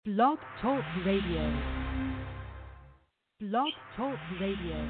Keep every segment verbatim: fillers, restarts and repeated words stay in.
Blog Talk Radio. Blog Talk Radio.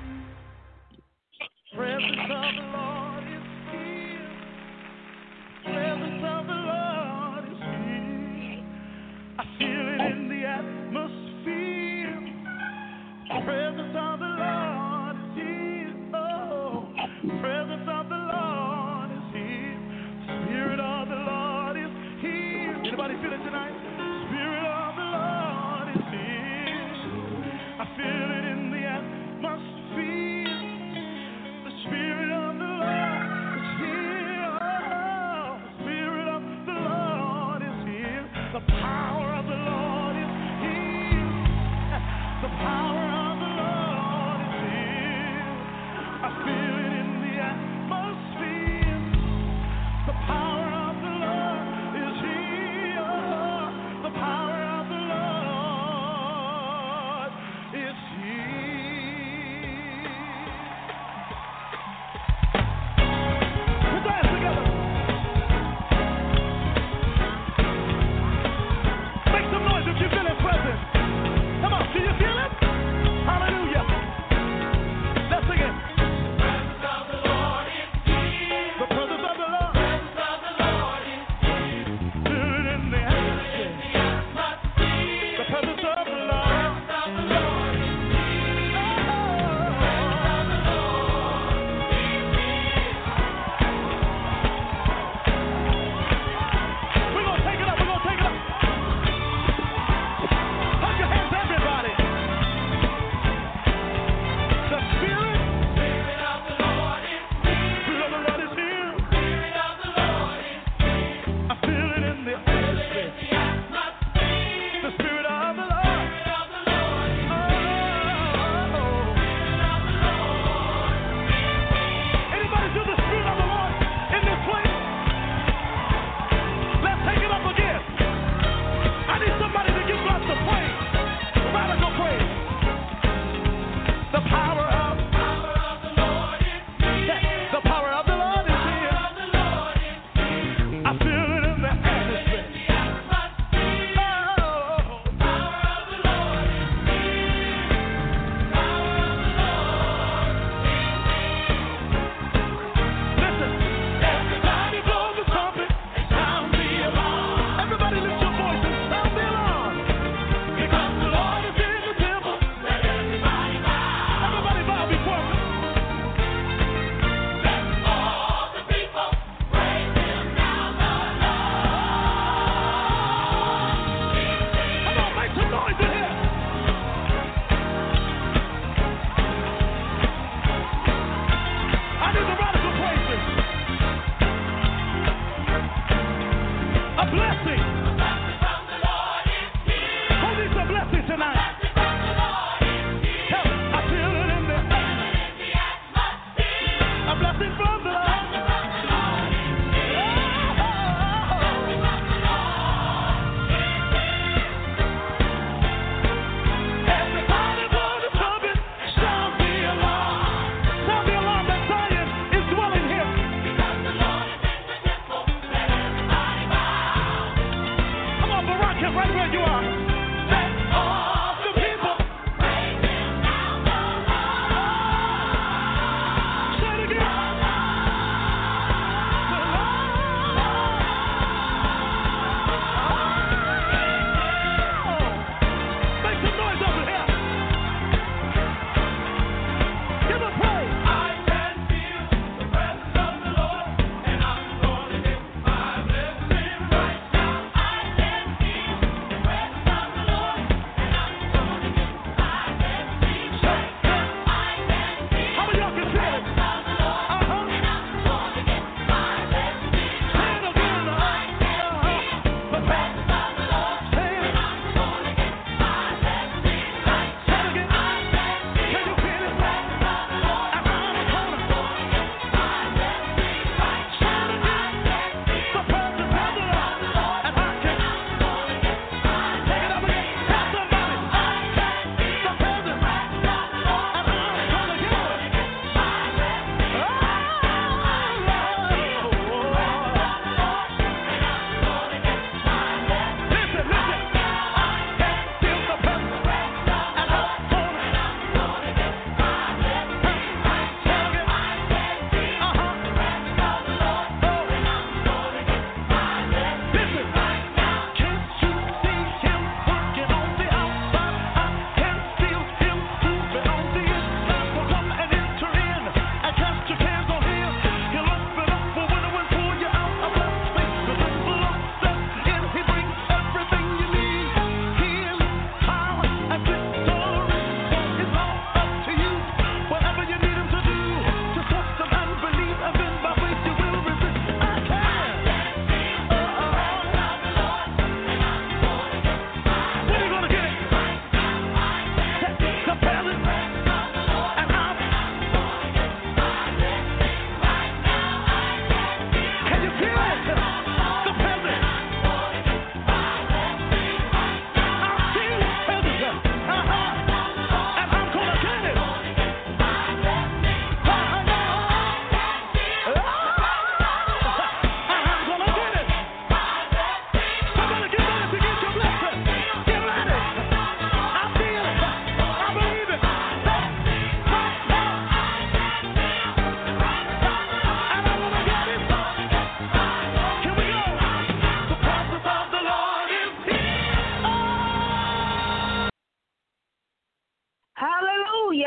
Presence of the Lord is here. Presence of the Lord is here. I feel it in the atmosphere. Presence of the Lord is here. Oh, presence of the Lord is here. Spirit of the Lord is here. Anybody feel it tonight? Spirit of the Lord is here. I feel it in the atmosphere. The Spirit of the Lord.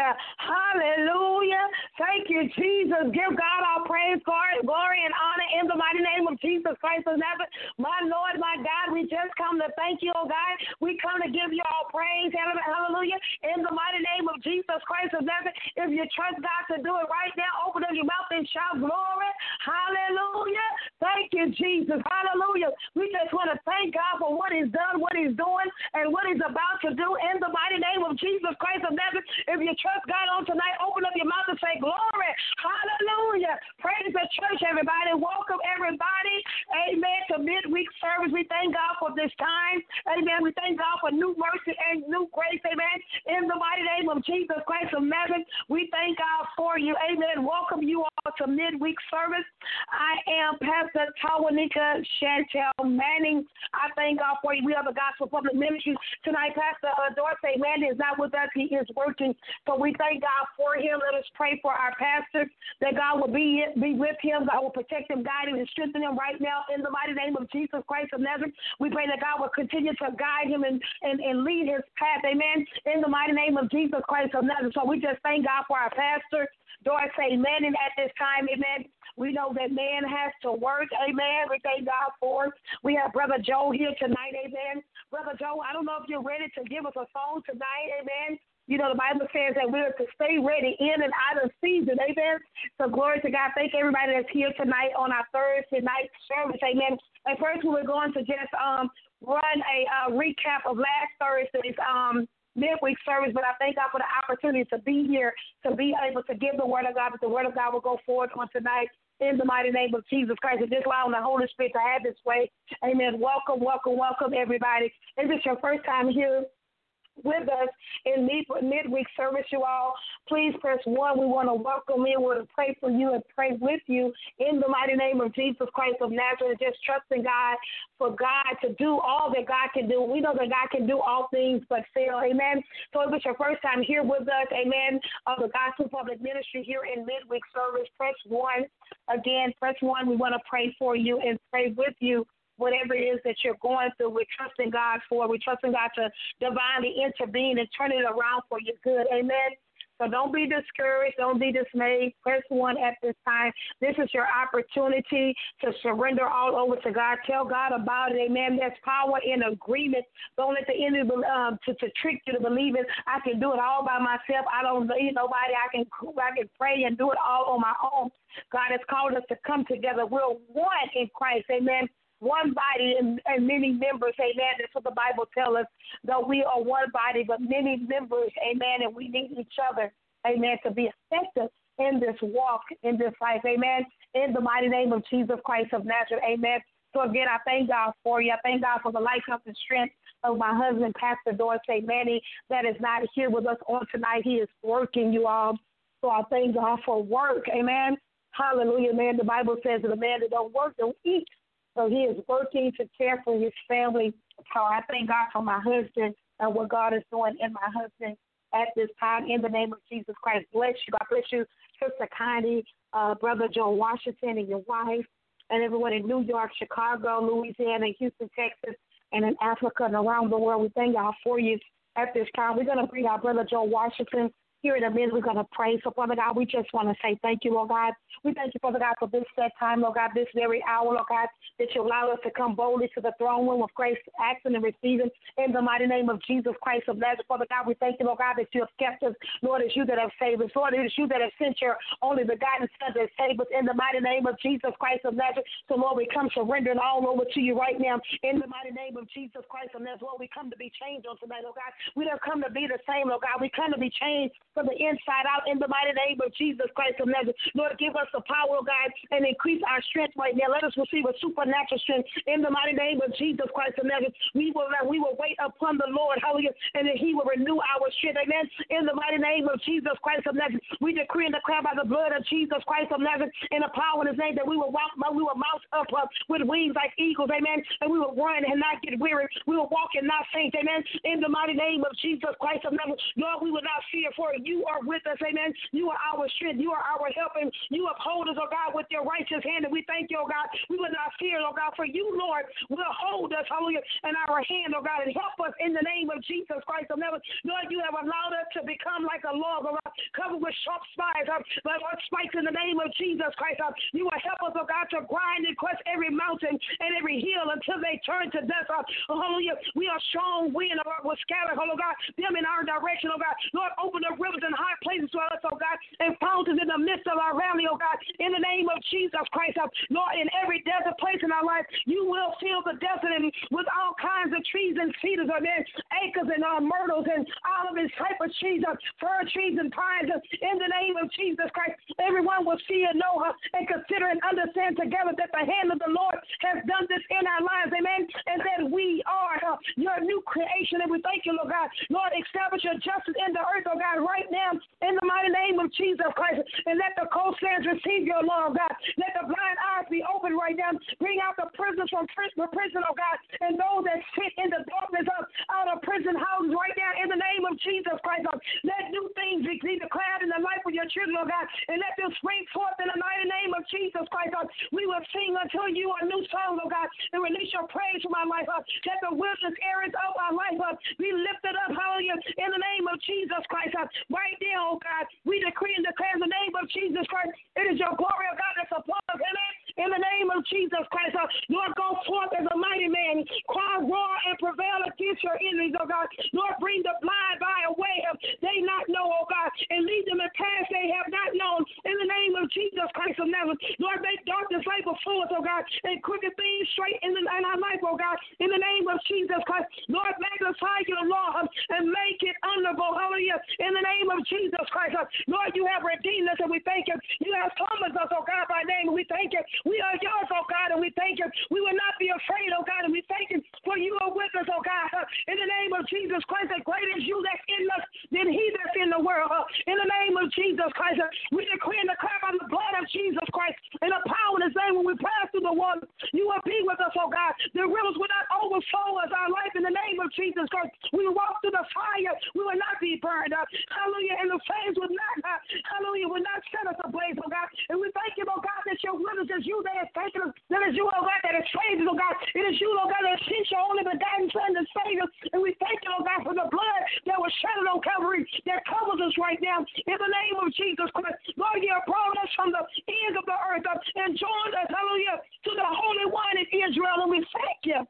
Hallelujah. Thank you, Jesus. Give God all praise, glory, and honor in the mighty name of Jesus Christ of Nazareth. My Lord, my God, we just come to thank you, oh God. We come to give you all praise. Hallelujah. In the mighty name of Jesus Christ of Nazareth. If you trust God to do it right now, open up your mouth and shout glory. Hallelujah. Thank you, Jesus. Hallelujah. We just want to thank God for what he's done, what he's doing, and what he's about to do in the mighty name of Jesus Christ of Nazareth. If you trust God on tonight, open up your mouth and say glory. Hallelujah. Praise the church, everybody. Welcome, everybody. Amen. To midweek service. We thank God for this time. Amen. We thank God for new mercy and new grace. Amen. In the mighty name of Jesus Christ of Nazareth, we thank God for you. Amen. Welcome you all to midweek service. I am Pastor Tawanika Chantel Manning. I thank God for you. We are the Gospel Public Ministry. Tonight, Pastor uh, Dorsey Manning is not with us. He is working. So we thank God for him. Let us pray for our pastor, that God will be, be with him. God will protect him, guide him, and strengthen him right now in the mighty name of Jesus Christ of Nazareth. We pray that God will continue to guide him and, and, and lead his path. Amen. In the mighty name of Jesus Christ of Nazareth. So we just thank God for our pastor, Dorsey Manning, at this time. Amen. We know that man has to work. Amen. We thank God for it. We have Brother Joe here tonight. Amen. Brother Joe, I don't know if you're ready to give us a song tonight. Amen. You know, the Bible says that we're to stay ready in and out of season. Amen. So glory to God. Thank everybody that's here tonight on our Thursday night service. Amen. And first, we were going to just um, run a uh, recap of last Thursday's um, midweek service, but I thank God for the opportunity to be here, to be able to give the word of God, that the word of God will go forth on tonight in the mighty name of Jesus Christ. And just allow the Holy Spirit to have his way. Amen. Welcome, welcome, welcome, everybody. If it's your first time here with us in mid- midweek service, you all, please press one. We want to welcome you. We want to pray for you and pray with you in the mighty name of Jesus Christ of Nazareth. Just trusting God for God to do all that God can do. We know that God can do all things but fail. Amen. So if it's your first time here with us, amen, of the Gospel Public Ministry here in midweek service, press one. Again, press one. We want to pray for you and pray with you. Whatever it is that you're going through, we're trusting God for. We're trusting God to divinely intervene and turn it around for your good. Amen. So don't be discouraged. Don't be dismayed. Press one at this time. This is your opportunity to surrender all over to God. Tell God about it. Amen. There's power in agreement. Don't let the enemy um, to, to trick you to believe it. I can do it all by myself. I don't need nobody. I can I can pray and do it all on my own. God has called us to come together. We're one in Christ. Amen. One body and, and many members, amen. That's what the Bible tells us, that we are one body, but many members, amen, and we need each other, amen, to be effective in this walk, in this life, amen, in the mighty name of Jesus Christ of Nazareth, amen. So again, I thank God for you. I thank God for the life, health, and strength of my husband, Pastor Dorsey Manning, that is not here with us on tonight. He is working, you all. So I thank God for work, amen. Hallelujah, man. The Bible says that a man that don't work don't eat. So he is working to care for his family. So I thank God for my husband and what God is doing in my husband at this time. In the name of Jesus Christ, bless you. God bless you, Sister Connie, uh, Brother Joe Washington, and your wife, and everyone in New York, Chicago, Louisiana, Houston, Texas, and in Africa and around the world. We thank God for you at this time. We're going to bring our Brother Joe Washington here in a minute. We're going to pray. So, Father God, we just want to say thank you, Lord God. We thank you, Father God, for this set time, Lord God, this very hour, Lord God, that you allow us to come boldly to the throne room of grace, asking and receiving in the mighty name of Jesus Christ of Nazareth. Father God, we thank you, Lord God, that you have kept us. Lord, it's you that have saved us. Lord, it is you that have sent your only begotten Son that saved us in the mighty name of Jesus Christ of Nazareth. So, Lord, we come surrendering all over to you right now in the mighty name of Jesus Christ of Nazareth. Lord, we come to be changed on tonight, Lord God. We don't come to be the same, Lord God. We come to be changed from the inside out in the mighty name of Jesus Christ of Nazareth. Lord, give us the power, oh God, and increase our strength right now. Let us receive a supernatural strength in the mighty name of Jesus Christ of Nazareth. We will we will wait upon the Lord, hallelujah, and that he will renew our strength, amen, in the mighty name of Jesus Christ of Nazareth. We decree and declare by the blood of Jesus Christ of Nazareth in the power of his name that we will walk, we will mount up uh, with wings like eagles, amen, and we will run and not get weary. We will walk and not faint, amen, in the mighty name of Jesus Christ of Nazareth. Lord, we will not fear, for you are with us, amen. You are our strength. You are our help, and you uphold us, oh God, with your righteous hand, and we thank you, oh God. We will not fear, oh God, for you, Lord, will hold us, hallelujah, in our hand, oh God, and help us in the name of of Jesus Christ of Nazareth. Lord, you have allowed us to become like a log, oh God, covered with sharp spikes, uh, like uh, spikes in the name of Jesus Christ. Uh, you will help us, oh God, to grind and crush every mountain and every hill until they turn to dust. Uh, hallelujah. We are strong wind, oh God, will scatter, oh God, them in our direction, oh God. Lord, open the rivers and high places for us, oh God, and fountains in the midst of our valley, oh God, in the name of Jesus Christ. Uh, Lord, in every desert place in our life, you will fill the desert and with all kinds of trees and cedars, oh man, acres and uh, myrtles and olive and cypress trees, uh, fir trees and pines. Uh, in the name of Jesus Christ, everyone will see and know her and consider and understand together that the hand of the Lord has done this in our lives, amen, and that we are uh, your new creation. And we thank you, Lord God. Lord, establish your justice in the earth, oh God, right now in the mighty name of Jesus Christ, and let the cold sands receive your love, God. Let the blind eyes be open right now. Bring out the prisoners from prison, prison, oh God, and those that sit in the darkness of out of prison houses right now in the name of Jesus Christ. Oh, let new things be declared in the life of your children, oh God, and let them spring forth in the mighty name of Jesus Christ. Oh, we will sing unto you a new song, oh God, and release your praise from our life. Oh, let the wilderness areas of our life oh, be lifted up, hallelujah, in the name of Jesus Christ. Oh, right now, oh God, we decree and declare in the name of Jesus Christ, it is your glory, oh God, that's upon us, amen. In the name of Jesus Christ, uh, Lord, go forth as a mighty man, cry, roar, and prevail against your enemies, oh God. Lord, bring the blind by a way of they not know, oh God, and lead them in paths they have not known. In the name of Jesus Christ of Nazareth, Lord, make darkness lay before us, oh God, and crooked things straight in, the, in our life, oh God. In the name of Jesus Christ, Lord, magnify your law um, and make it honorable, hallelujah. In the name of Jesus Christ, uh, Lord, you have redeemed us, and we thank you. You have promised us, oh God, by name, and we thank you. We are yours, oh God, and we thank you. We will not be afraid, oh God, and we thank you for you are with us, oh God. Uh, in the name of Jesus Christ, that great is you that's in us than he that's in the world. Uh, in the name of Jesus Christ, uh, we decree and declare by the blood of Jesus Christ and the power of his name when we pass through the water, you will be with us, oh God. The rivers will not overflow us, our life in the name of Jesus Christ. We will walk through the fire, we will not be burned up. Hallelujah. And the flames will not, uh, hallelujah, will not set us ablaze, oh God. And we thank you, oh God, that your witness is you that is taking us. That is you, oh God, that is saved us, oh God. It is you, oh God, that sent your only begotten Son to save us. And we thank you, oh God, for the blood that was shed on Calvary that covers us right now. In the name of Jesus Christ, Lord, you have brought us from the ends of the earth up and joined us, hallelujah, to the Holy One in Israel. And we thank you.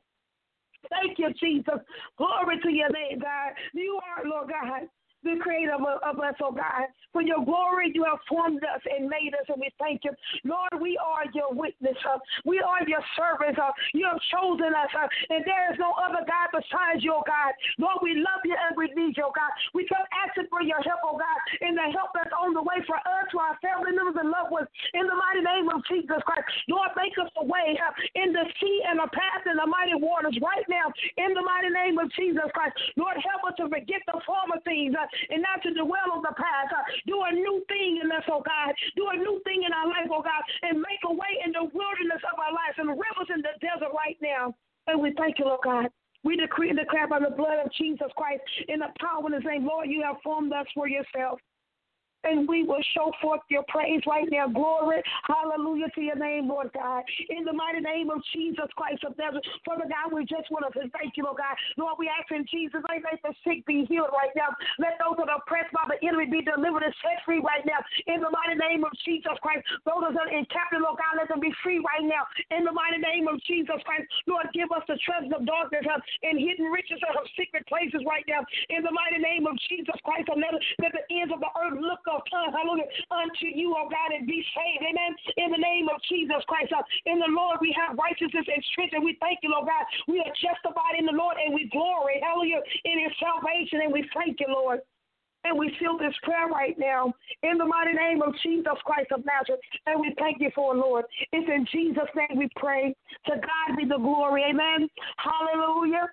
Thank you, Jesus. Glory to your name, God. You are, Lord God, the creator of, of us, oh God. For your glory, you have formed us and made us, and we thank you. Lord, we are your witness. Uh, we are your servants. Uh, you have chosen us, uh, and there is no other God besides you, oh God. Lord, we love you and we need you, oh God. We come asking for your help, oh God, and the help that's on the way for us, for our family members and loved ones. In the mighty name of Jesus Christ, Lord, make us a way uh, in the sea and a path in the mighty waters right now. In the mighty name of Jesus Christ, Lord, help us to forget the former things uh, and not to dwell on the past. Uh, do a new thing in us, oh God. Do a new thing in our life, oh God, and make a way in the wilderness of our lives and rivers in the desert right now. And we thank you, Lord God. We decree and declare by the blood of Jesus Christ in the power of his name, Lord, you have formed us for yourself. And we will show forth your praise right now. Glory, hallelujah to your name, Lord God. In the mighty name of Jesus Christ of Nazareth. Father God, we just want to say thank you, Lord God. Lord, we ask in Jesus' name, let the sick be healed right now. Let those that are oppressed by the enemy be delivered and set free right now. In the mighty name of Jesus Christ. Those that are in captive, Lord God, let them be free right now. In the mighty name of Jesus Christ. Lord, give us the treasures of darkness uh, and hidden riches of secret places right now. In the mighty name of Jesus Christ of Nazareth. Let the ends of the earth look of tongue, hallelujah, unto you, oh God, and be saved, amen, in the name of Jesus Christ. Uh, in the Lord, we have righteousness and strength, and we thank you, Lord God. We are justified in the Lord, and we glory, hallelujah, in his salvation, and we thank you, Lord. And we seal this prayer right now in the mighty name of Jesus Christ of Nazareth, and we thank you for it, Lord. It's in Jesus' name we pray. To God be the glory, amen, hallelujah.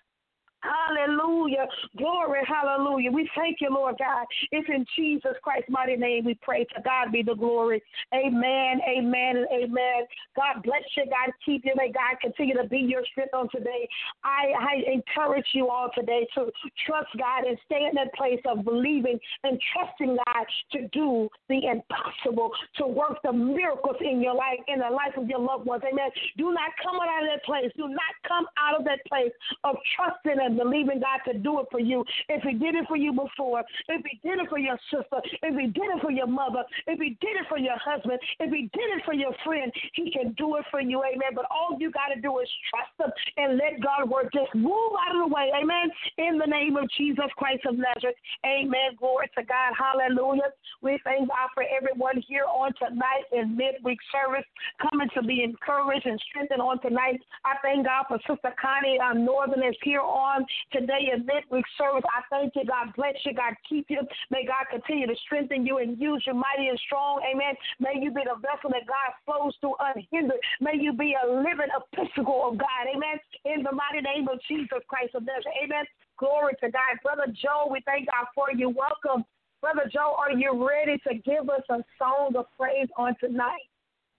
Hallelujah. Glory, hallelujah. We thank you, Lord God. It's in Jesus Christ's mighty name we pray. To God be the glory. Amen, amen, and amen. God bless you. God keep you. May God continue to be your strength on today. I, I encourage you all today to trust God and stay in that place of believing and trusting God to do the impossible, to work the miracles in your life, in the life of your loved ones. Amen. Do not come out of that place. Do not come out of that place of trusting and and believing God to do it for you. If he did it for you before, if he did it for your sister, if he did it for your mother, if he did it for your husband, if he did it for your friend, he can do it for you, amen. But all you got to do is trust him and let God work. Just move out of the way, amen, in the name of Jesus Christ of Nazareth, amen. Glory to God, hallelujah. We thank God for everyone here on tonight in midweek service, coming to be encouraged and strengthened on tonight. I thank God for Sister Connie uh, Northern is here on today in midweek service. I thank you. God bless you. God keep you. May God continue to strengthen you and use you mighty and strong. Amen. May you be the vessel that God flows through unhindered. May you be a living epistle of God. Amen. In the mighty name of Jesus Christ of Nazareth. Amen. Glory to God. Brother Joe, we thank God for you. Welcome. Brother Joe, are you ready to give us a song of praise on tonight?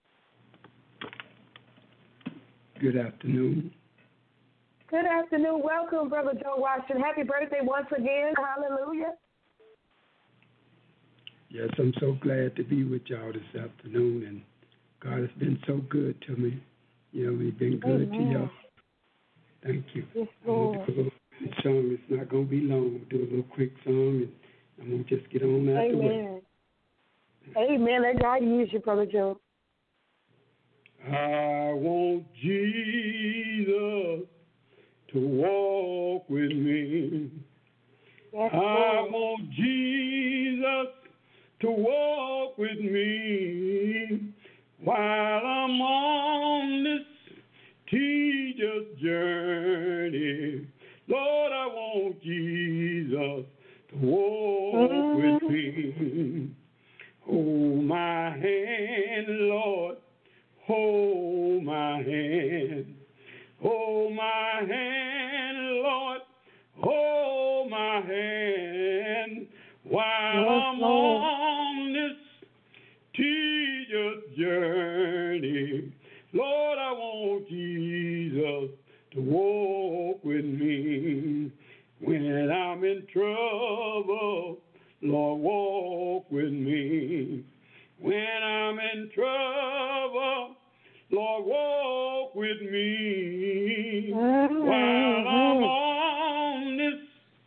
Good afternoon. Good afternoon. Welcome, Brother Joe Washington. Happy birthday once again. Hallelujah. Yes, I'm so glad to be with y'all this afternoon, and God has been so good to me. You know, he's been good Amen. to y'all. Thank you. Yes, I'm Lord. going to do a little song. It's not going to be long. We'll do a little quick song, and I'm going to just get on out the way. Amen. Amen. Let God use you, Brother Joe. I want Jesus to walk with me. Yes, I Lord. want Jesus to walk with me while I'm on this tedious journey. Lord, I want Jesus to walk mm-hmm. with me. Hold my hand, Lord. Hold my hand. Hold my hand, Lord. Hold my hand while I'm on this tedious journey. Lord, I want Jesus to walk with me. When I'm in trouble, Lord, walk with me. When I'm in trouble, Lord, walk with me mm-hmm. while I'm on this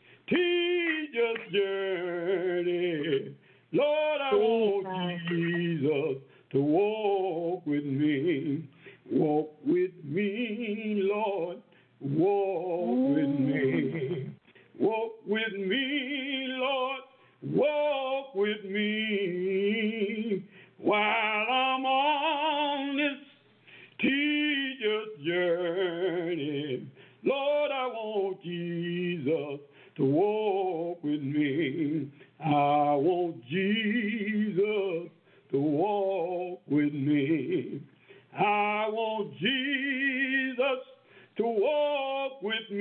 tedious journey. Lord, I want Jesus to walk with me. Walk with me, Lord. Walk mm-hmm. with me. Walk with me, Lord. Walk with me while I'm on this tedious journey. Lord, I want Jesus to walk with me. I want Jesus to walk with me. I want Jesus to walk with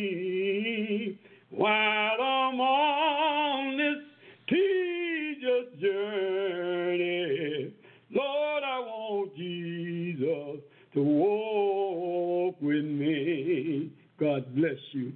me while I'm on this tedious journey. Lord, I want Jesus to walk with me. God bless you.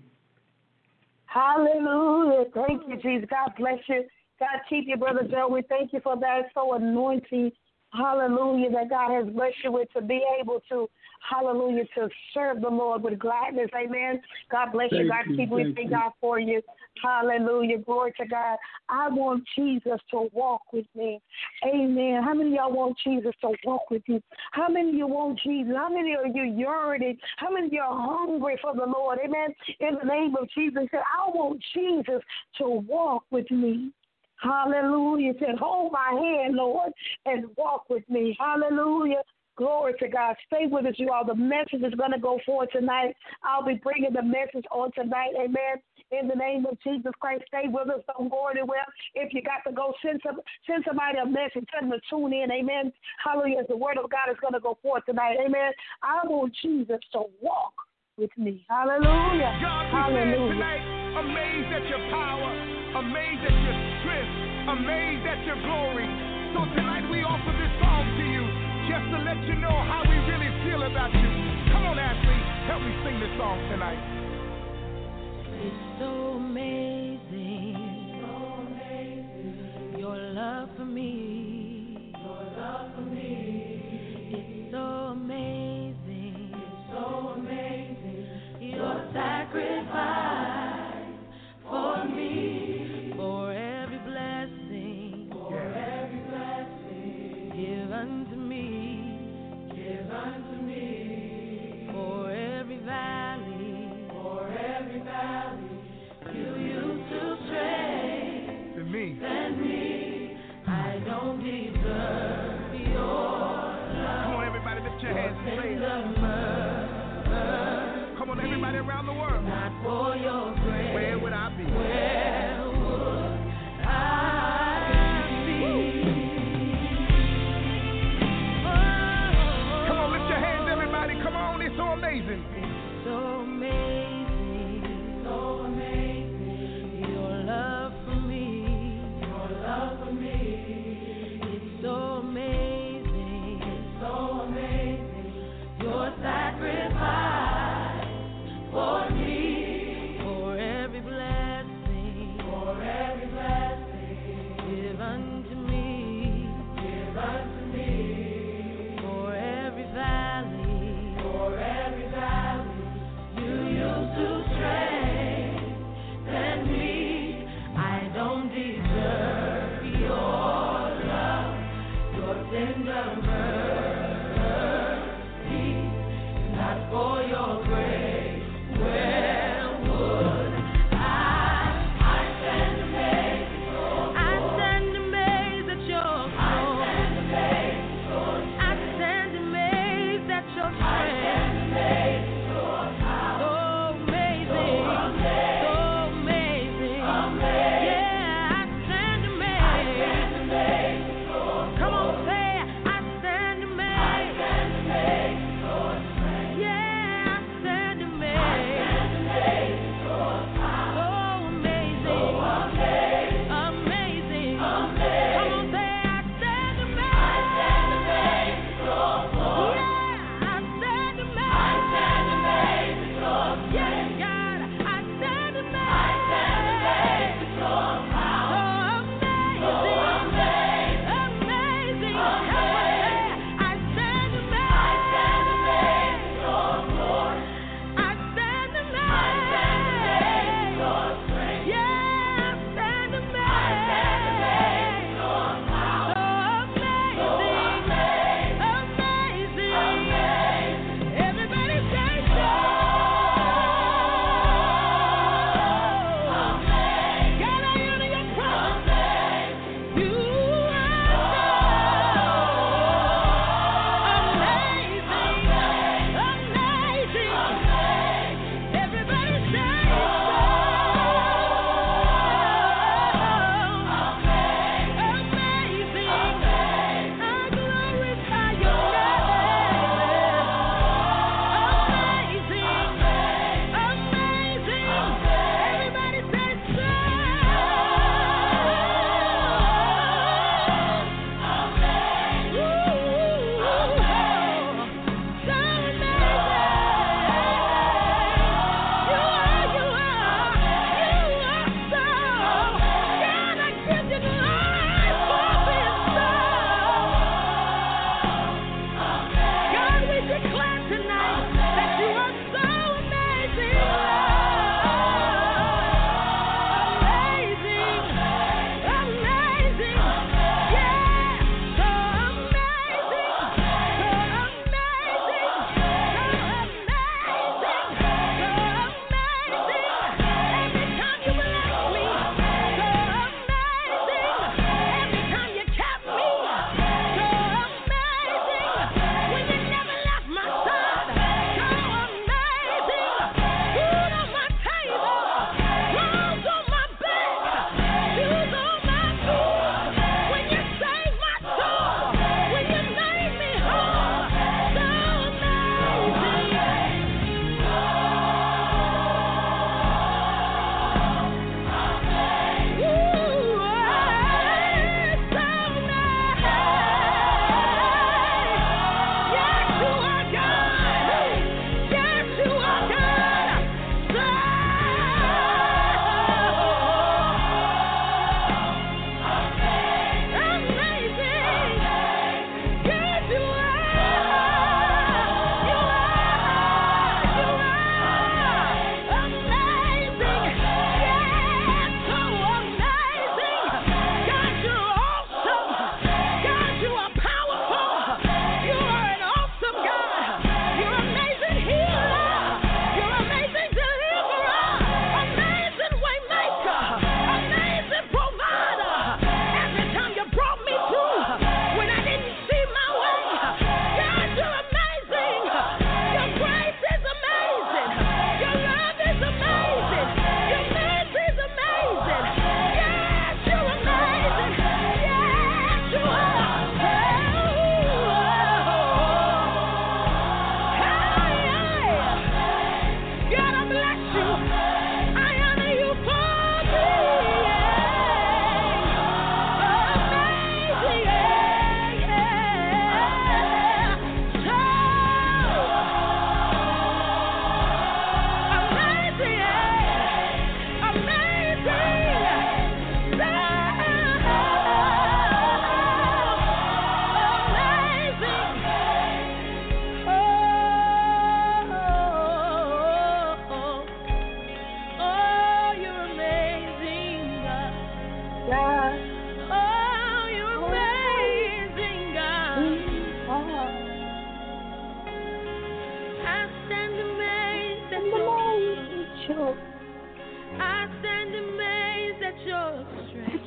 Hallelujah. Thank you, Jesus. God bless you. God keep you, Brother Joe. We thank you for that so anointing. Hallelujah, that God has blessed you with to be able to, hallelujah, to serve the Lord with gladness. Amen. God bless thank you. God you, keep you. We thank God for you. Hallelujah. Glory to God. I want Jesus to walk with me. Amen. How many of y'all want Jesus to walk with you? How many of you want Jesus? How many of you yearning? How many of you are hungry for the Lord? Amen. In the name of Jesus, I want Jesus to walk with me. Hallelujah. Said, hold my hand, Lord, and walk with me. Hallelujah. Glory to God. Stay with us, you all. The message is going to go forward tonight. I'll be bringing the message on tonight. Amen. In the name of Jesus Christ, stay with us. Don't go anywhere. If you got to go, send some, send somebody a message. Tell them to tune in. Amen. Hallelujah. The word of God is going to go forth tonight. Amen. I want Jesus to walk with me. Hallelujah. God, we Hallelujah. tonight, amazed at your power, amazed at your strength, amazed at your glory. So tonight we offer this song to you just to let you know how we really feel about you. Come on, Ashley, help me sing this song tonight. It's so amazing, so amazing, your love for me, your love for me. It's so amazing, it's so amazing, your sacrifice. me. than me. I don't deserve your love. Come on, everybody, lift your hands and say it. Mercy, Come on, everybody around the world. not for your grace. Where would I be? Where would I be? Oh, Come on, lift your hands, everybody. Come on, it's so amazing. it's so amazing, so amazing. Your love for me, your love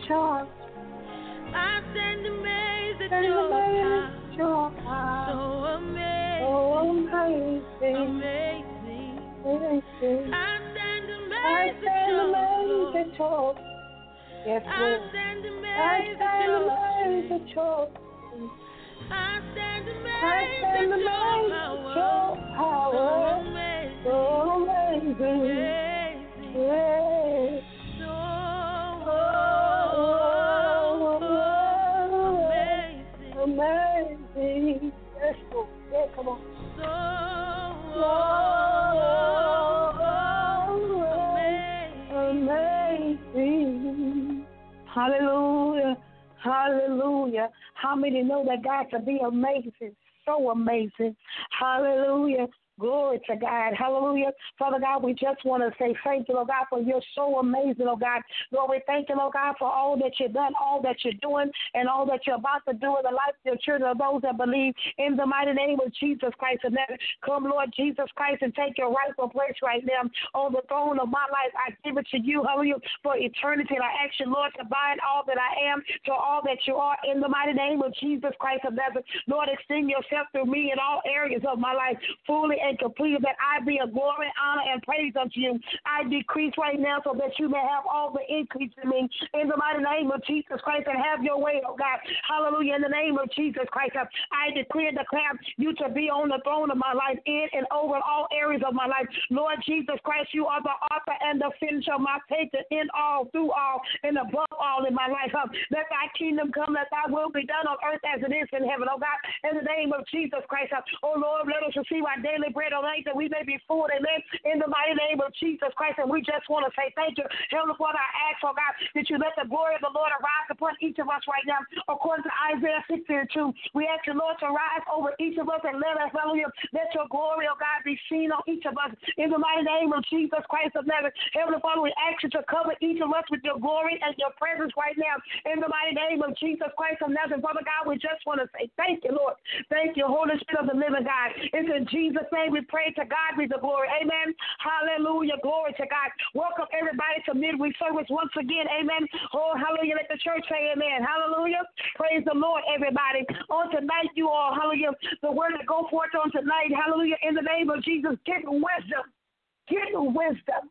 your, I stand amazed at stand your amazed power. at your power. So amazing. So amazing. Amazing. Amazing. I stand I amazed at stand your amazed glory. at your, yes, I Lord. stand I amazed at stand your amazed strength. at your, I stand I amazed stand at your amazed at power. your So power. amazing. So amazing. Amazing. Yes. So amazing. Amazing. Yes, Lord. Yeah, come on. So amazing. Amazing. Hallelujah. Hallelujah. How many know that God can be amazing? So amazing. Hallelujah. Glory to God. Hallelujah. Father God, we just want to say thank you, Lord God, for you're so amazing, Lord God. Lord, we thank you, Lord God, for all that you've done, all that you're doing, and all that you're about to do in the life of your children, of those that believe in the mighty name of Jesus Christ of Nazareth. Come, Lord Jesus Christ, and take your rightful place right now on the throne of my life. I give it to you, hallelujah, for eternity. And I ask you, Lord, to bind all that I am to all that you are in the mighty name of Jesus Christ of Nazareth. Lord, extend yourself through me in all areas of my life, fully and completely, that I be a glory, honor, and praise unto you. I decrease right now so that you may have all the increase in me in the mighty name of Jesus Christ, and have your way, oh God. Hallelujah. In the name of Jesus Christ, I decree and declare you to be on the throne of my life, in and over all areas of my life. Lord Jesus Christ, you are the author and the finisher of my faith, in all, through all, and above all in my life. Let thy kingdom come, let thy will be done on earth as it is in heaven, oh God. In the name of Jesus Christ, oh Lord, let us receive our daily bread, oh that we may be full, amen, in the mighty name of Jesus Christ. And we just want to say thank you. Heavenly Father, I ask, oh God, that you let the glory of the Lord arise upon each of us right now, according to Isaiah sixty and two. We ask you, Lord, to rise over each of us and let us, hallelujah, let your glory, oh God, be seen on each of us in the mighty name of Jesus Christ of Nazareth. Heavenly Father, we ask you to cover each of us with your glory and your presence right now in the mighty name of Jesus Christ of Nazareth. Father God, we just want to say thank you, Lord. Thank you, Holy Spirit of the living God. It's in Jesus' name we pray. To God be the glory. Amen. Hallelujah. Glory to God. Welcome everybody to midweek service once again. Amen. Oh, hallelujah. Let the church say amen. Hallelujah. Praise the Lord, everybody. On tonight, you all, hallelujah, the word that go forth on tonight, hallelujah, in the name of Jesus, get wisdom. Get wisdom.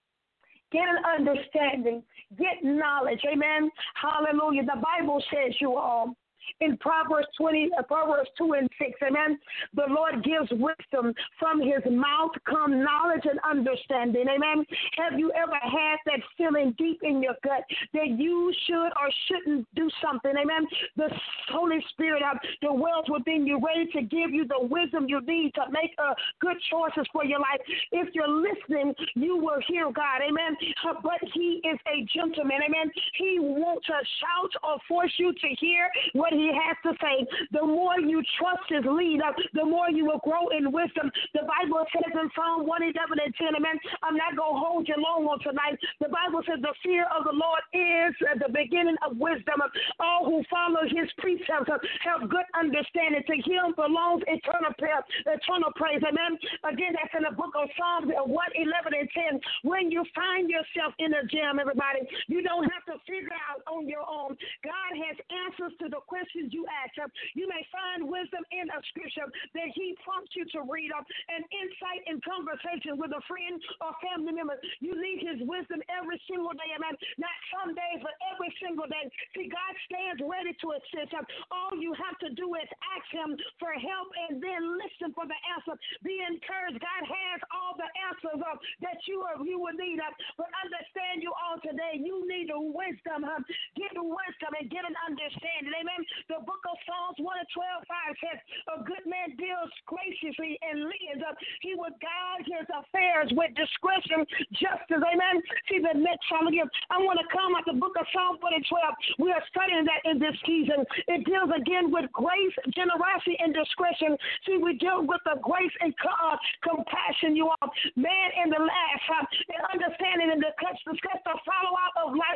Get an understanding. Get knowledge. Amen. Hallelujah. The Bible says, you all, in Proverbs twenty, uh, Proverbs two and six, amen. The Lord gives wisdom. From his mouth come knowledge and understanding, amen. Have you ever had that feeling deep in your gut that you should or shouldn't do something, amen? The Holy Spirit of the world within you, ready to give you the wisdom you need to make uh, good choices for your life. If you're listening, you will hear God, amen. But he is a gentleman, amen. He won't to shout or force you to hear what he has to say. The more you trust his lead, uh, the more you will grow in wisdom. The Bible says in Psalm one eleven and ten, amen. I'm not going to hold you long on tonight. The Bible says the fear of the Lord is uh, the beginning of wisdom. All who follow his precepts uh, have good understanding. To him belongs eternal prayer, eternal praise, amen. Again, that's in the book of Psalms one eleven and ten. When you find yourself in a jam, everybody, you don't have to figure out on your own. God has answers to the questions you ask. You may find wisdom in a scripture that he prompts you to read up, an insight in conversation with a friend or family member. You need his wisdom every single day, amen. Not some days, but every single day. See, God stands ready to assist. All you have to do is ask him for help and then listen for the answer. Be encouraged. God has all the answers uh, that you are, you will need. Uh, but understand, you all today, you need a wisdom. Uh, get wisdom and get an understanding. Amen. The book of Psalms one and twelve, five says, a good man deals graciously and leads up. He will guide his affairs with discretion, justice. Amen. See the next song again. I want to come out the book of Psalms one and twelve. We are studying that in this season. It deals again with grace, generosity, and discretion. See, we deal with the grace and uh, compassion, you are. Man in the last, uh, and understanding and discuss, discuss the follow out of life.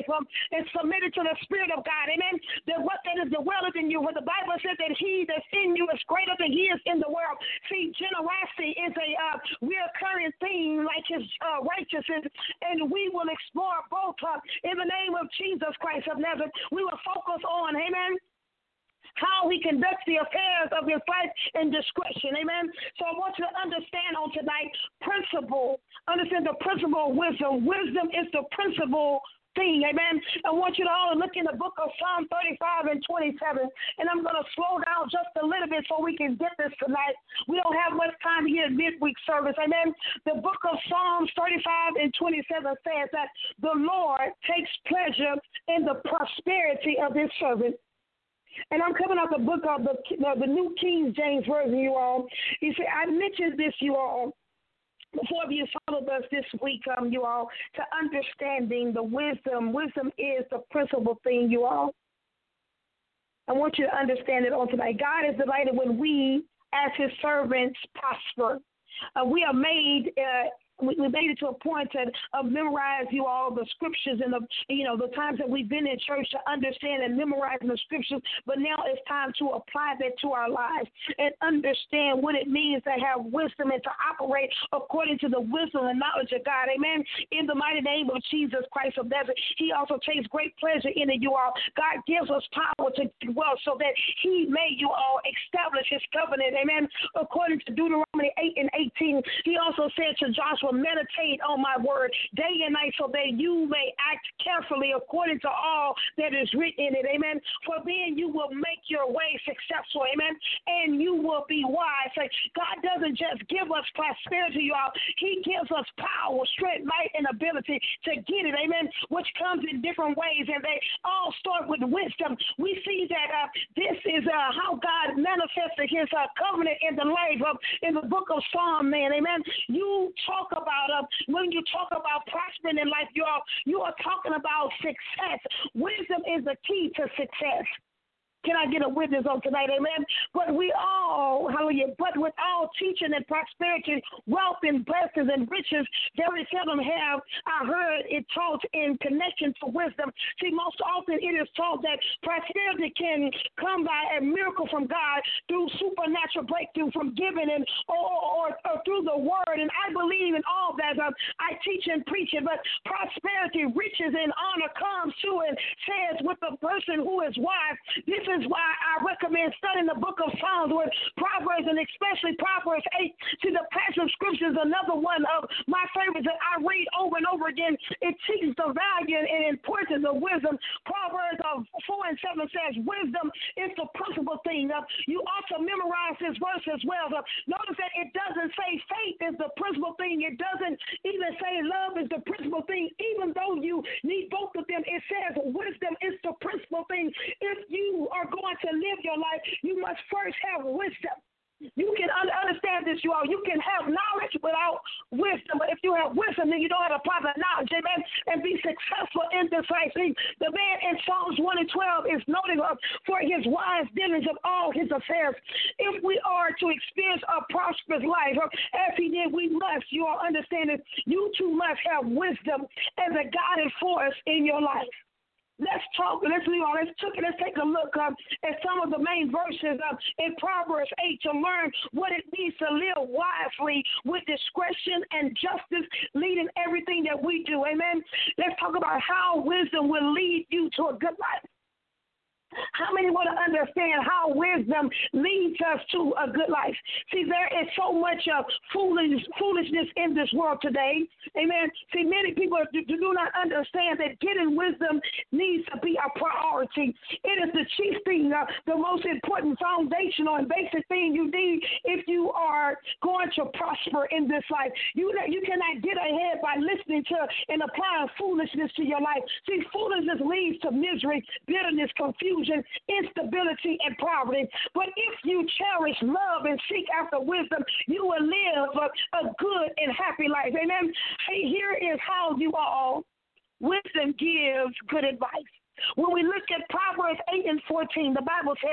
um, and submitted to the Spirit of God. Amen. That what that is dwelleth in you. For the Bible says that he that's in you is greater than he is in the world. See, generosity is a uh, reoccurring theme like his uh, righteousness, and we will explore both uh, in the name of Jesus Christ of Nazareth. We will focus on, amen, how he conducts the affairs of his life in discretion. Amen. So I want you to understand on tonight principle. Understand the principle of wisdom. Wisdom is the principle thing. Amen. I want you to all look in the book of Psalm thirty-five and twenty-seven. And I'm going to slow down just a little bit so we can get this tonight. We don't have much time here in midweek service. Amen. The book of Psalms thirty-five and twenty-seven says that the Lord takes pleasure in the prosperity of his servant. And I'm coming out the book of the, uh, the New King James Version, you all. You see, I mentioned this, you all, before you followed us this week, um, you all, to understanding the wisdom. Wisdom is the principal thing, you all. I want you to understand it on tonight. God is delighted when we, as his servants, prosper. Uh, we are made uh, We, we made it to a point to uh, memorize you all the scriptures and the you know the times that we've been in church to understand and memorize the scriptures. But now it's time to apply that to our lives and understand what it means to have wisdom and to operate according to the wisdom and knowledge of God. Amen. In the mighty name of Jesus Christ of Nazareth, he also takes great pleasure in it, you all. God gives us power to do well so that he may, you all, establish his covenant. Amen. According to Deuteronomy eight and eighteen, he also said to Joshua, meditate on my word day and night so that you may act carefully according to all that is written in it. Amen. For then you will make your way successful. Amen. And you will be wise. Like, God doesn't just give us prosperity, y'all. He gives us power, strength, might, and ability to get it. Amen. Which comes in different ways, and they all start with wisdom. We see that uh, this is uh, how God manifested his uh, covenant in the life of in the book of Psalm, man. Amen. You talk about about uh, when you talk about prospering in life, you are you are talking about success. Wisdom is the key to success. Can I get a witness on tonight? Amen. But we all, hallelujah, but with all teaching and prosperity, wealth and blessings and riches, very seldom have I heard it taught in connection to wisdom. See, most often it is taught that prosperity can come by a miracle from God through supernatural breakthrough from giving and or, or, or through the word. And I believe in all that. Um, I teach and preach it, but prosperity, riches, and honor comes to and says with the person who is wise. This is why I recommend studying the book of Psalms with Proverbs, and especially Proverbs eight. See, the passage scripture is another one of my favorites that I read over and over again. It teaches the value and importance of wisdom. Proverbs of four and seven says, wisdom is the principal thing. Uh, you also memorize this verse as well. Uh, notice that it doesn't say faith is the principal thing. It doesn't even say love is the principal thing. Even though you need both of them, it says wisdom is the principal thing. If you are going to live your life, you must first have wisdom. You can understand this, you all. You can have knowledge without wisdom, but if you have wisdom, then you know how to apply the knowledge, amen, and be successful in this life. See, the man in Psalms one and twelve is noted for his wise dealings of all his affairs. If we are to experience a prosperous life, as he did, we must, you all understand it, you too must have wisdom as a guiding force in your life. Let's talk. Let's leave on. Let's take, let's take a look um, at some of the main verses um, in Proverbs eight to learn what it means to live wisely with discretion and justice, leading everything that we do. Amen. Let's talk about how wisdom will lead you to a good life. How many want to understand how wisdom leads us to a good life? See, there is so much uh, foolish, foolishness in this world today. Amen. See, many people do, do not understand that getting wisdom needs to be a priority. It is the chief thing, uh, the most important foundational and basic thing you need if you are going to prosper in this life. You, you cannot get ahead by listening to and applying foolishness to your life. See, foolishness leads to misery, bitterness, confusion, instability, and poverty. But if you cherish love and seek after wisdom, you will live a, a good and happy life. Amen. Hey, here is how you all wisdom gives good advice. When we look at Proverbs eight and fourteen, the Bible says,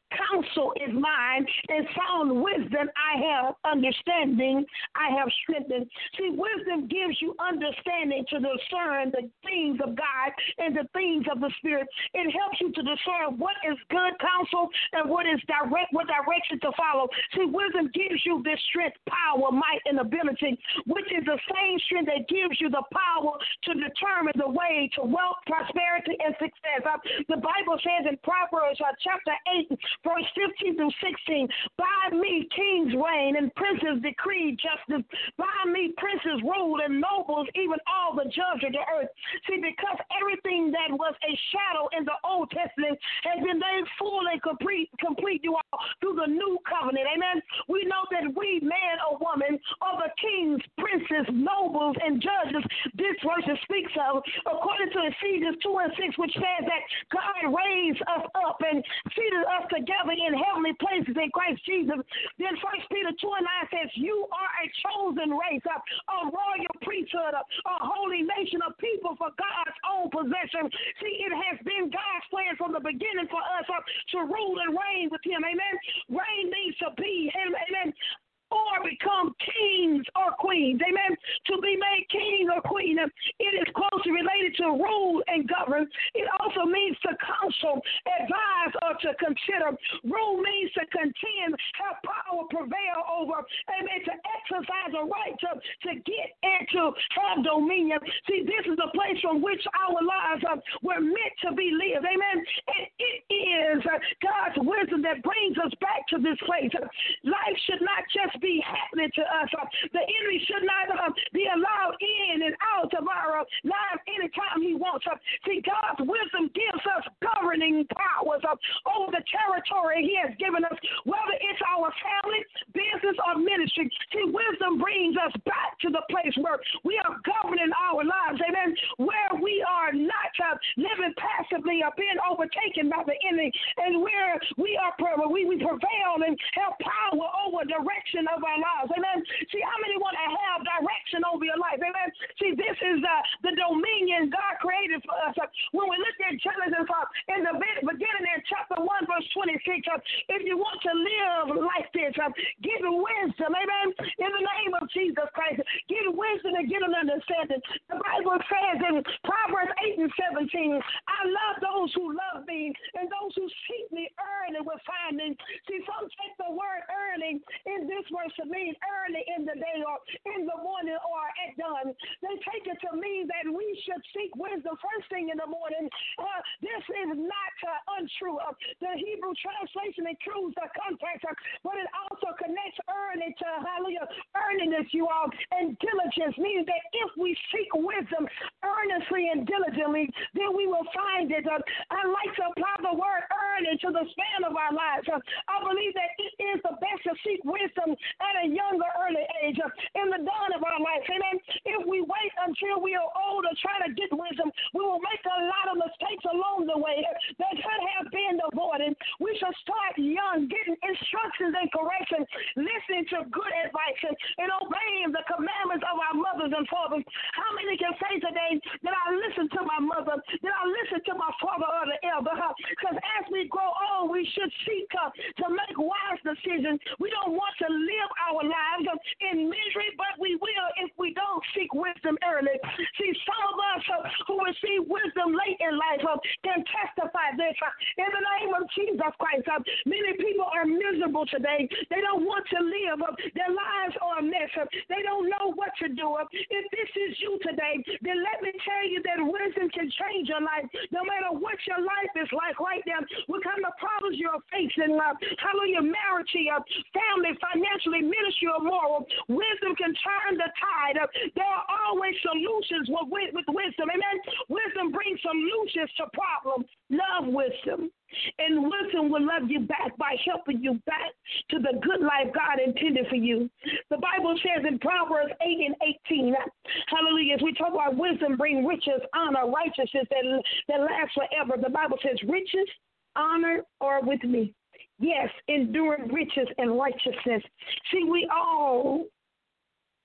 counsel is mine, and sound wisdom I have understanding, I have strengthened. See, wisdom gives you understanding to discern the things of God and the things of the Spirit. It helps you to discern what is good counsel and what is direct, what direction to follow. See, wisdom gives you this strength, power, might, and ability, which is the same strength that gives you the power to determine the way to wealth, prosperity, and success. Uh, the Bible says in Proverbs uh, chapter eight, verse fifteen through sixteen, by me kings reign and princes decree justice. By me princes rule and nobles, even all the judges of the earth. See, because everything that was a shadow in the Old Testament has been made full and complete, complete you all through the new covenant. Amen. We know that we, man or woman, are the kings, princes, nobles, and judges this verse speaks of, according to Ephesians two and six, which says that God raised us up and seated us together in heavenly places in Christ Jesus. Then First Peter two and nine says, you are a chosen race, a, a royal priesthood, a, a holy nation of people for God's own possession. See, it has been God's plan from the beginning for us uh, to rule and reign with him. Amen. Reign means to be, amen, or become kings or queens. Amen. To be made king or queen, it is closely related to rule and govern. It also means to counsel, advise, or to consider. Rule means to contend, have power, prevail over, amen, to exercise a right to, to get and to have dominion. See, this is a place from which our lives uh, were meant to be lived. Amen. And it is uh, God's wisdom that brings us back to this place. Uh, life should not just be happening to us. Uh, the enemy should not uh, be allowed in and out of our uh, lives anytime he wants. Uh, see, God's wisdom gives us governing powers uh, over the territory he has given us, whether it's our family, business, or ministry. See, wisdom brings us back to the place where we are governing our lives, amen, where we are not uh, living passively or being overtaken by the enemy, and where we are we, we prevail and have power over direction of our lives. Amen. See, how many want to have direction over your life? Amen. See, this is uh, the dominion God created for us. Uh, when we look at Genesis uh, in the beginning in chapter one, verse twenty-six, uh, if you want to live like this, uh, get wisdom. Amen. In the name of Jesus Christ, get wisdom and get an understanding. The Bible says in Proverbs eight and seventeen, I love those who love me, and those who seek me early will find me. See, some take the word early in this verse to mean early in the day or in the morning or at dawn. They take it to mean that we should seek wisdom first thing in the morning. Uh, this is not uh, untrue. Uh, the Hebrew translation includes the context, uh, but it also connects early to, hallelujah, earnestness, you all, and diligence, meaning that if we seek wisdom earnestly and diligently, then we will find it. Uh, I like to apply the word early to the span of our lives. Uh, I believe that it is the best to seek wisdom at a younger, early age, uh, in the dawn of our life. Amen. If we wait until we are older trying to get wisdom, we will make a lot of mistakes along the way that could have been avoided. We should start young, getting instructions and correction, listening to good advice, and, and obeying the commandments of our mothers and fathers. How many can say today that I listen to my mother, that I listen to my father or the elder? Because as we grow old, we should seek uh, to make wise decisions. We don't want to live our lives uh, in misery, but we will if we don't seek wisdom early. See, some of us uh, who receive wisdom late in life uh, can testify this. Uh, in the name of Jesus Christ, uh, many people are miserable today. They don't want to live. Uh, their lives are a mess. Uh, they don't know what to do. Uh, if this is you today, then let me tell you that wisdom can change your life. No matter what your life is like right now, what kind of problems you're facing, uh, hallelujah, marriage, uh, family, financially, ministry, or moral, wisdom can turn the tide. Uh, there are always solutions with, with wisdom. Amen. Wisdom brings solutions to problems. Love wisdom. And wisdom will love you back by helping you back to the good life God intended for you. The Bible says in Proverbs eight and eighteen, hallelujah, as we talk about wisdom bring riches, honor, righteousness that, that lasts forever. The Bible says riches, honor are with me. Yes, enduring riches and righteousness. See, we all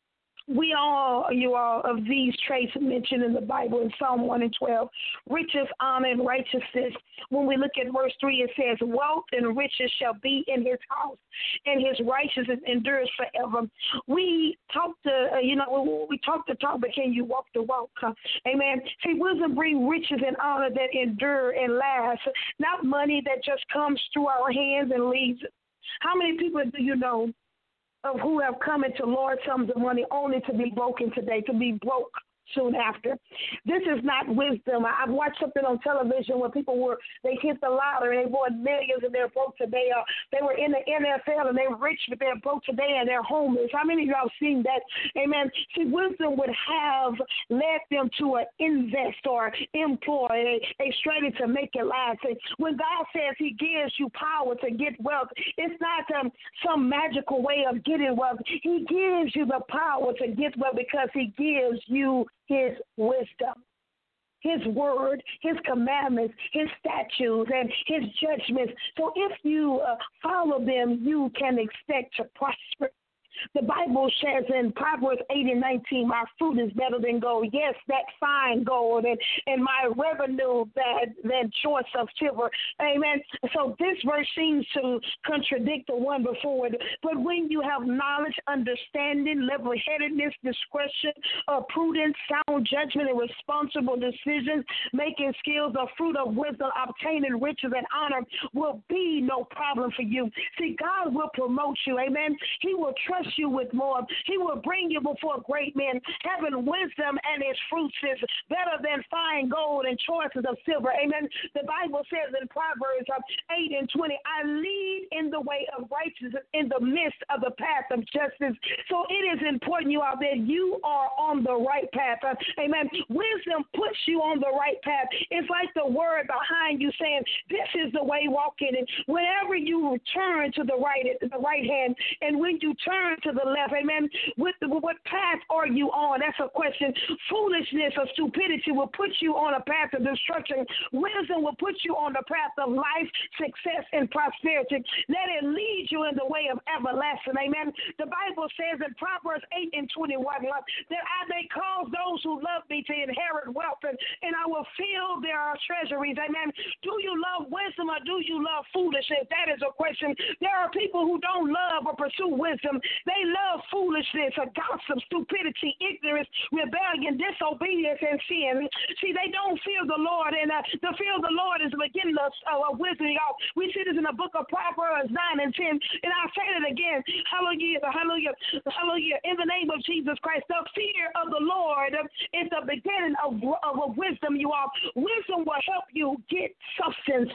We all, you all, of these traits mentioned in the Bible in Psalm one and twelve, riches, honor, and righteousness. When we look at verse three, it says, wealth and riches shall be in his house, and his righteousness endures forever. We talk to, uh, you know, we talk the talk, but can you walk the walk? Huh? Amen. See, wisdom brings riches and honor that endure and last, not money that just comes through our hands and leaves. How many people do you know of who have come into large sums of money only to be broken today, to be broke soon after? This is not wisdom. I've watched something on television where people were, they hit the lottery, they won millions and they're broke today. Uh, they were in the N F L and they're rich, but they're broke today and they're homeless. How many of y'all seen that? Amen. See, wisdom would have led them to an invest or employ a, a strategy to make it last. And when God says he gives you power to get wealth, it's not um, some magical way of getting wealth. He gives you the power to get wealth because he gives you his wisdom, his word, his commandments, his statutes, and his judgments. So if you uh, follow them, you can expect to prosper. The Bible says in Proverbs eight and nineteen, my fruit is better than gold. Yes, that fine gold, and, and my revenue that than choice of silver. Amen. So this verse seems to contradict the one before it. But when you have knowledge, understanding, level-headedness, discretion, uh, prudence, sound judgment, and responsible decisions, making skills, the fruit of wisdom, obtaining riches and honor will be no problem for you. See, God will promote you. Amen. He will trust you with more. He will bring you before great men. Having wisdom and its fruits is better than fine gold and choices of silver. Amen. The Bible says in Proverbs eight and twenty, I lead in the way of righteousness in the midst of the path of justice. So it is important, you all, that you are on the right path. Uh, amen. Wisdom puts you on the right path. It's like the word behind you saying, this is the way, walk in it. Whenever you turn to the right, the right hand, and when you turn to the left, amen, with the, what path are you on? That's a question. Foolishness or stupidity will put you on a path of destruction. Wisdom will put you on the path of life, success, and prosperity. Let it lead you in the way of everlasting, amen. The Bible says in Proverbs eight and twenty-one that I may cause those who love me to inherit wealth, and, and I will fill their treasuries, amen. Do you love wisdom or do you love foolishness? That is a question. There are people who don't love or pursue wisdom. They love foolishness or gossip, stupidity, ignorance, rebellion, disobedience, and sin. See, they don't fear the Lord, and uh, the fear of the Lord is the beginning of uh, wisdom, y'all. We see this in the book of Proverbs nine and ten, and I'll say it again. Hallelujah, hallelujah, hallelujah. In the name of Jesus Christ, the fear of the Lord is the beginning of, of, of wisdom, you all. Wisdom will help you get substance.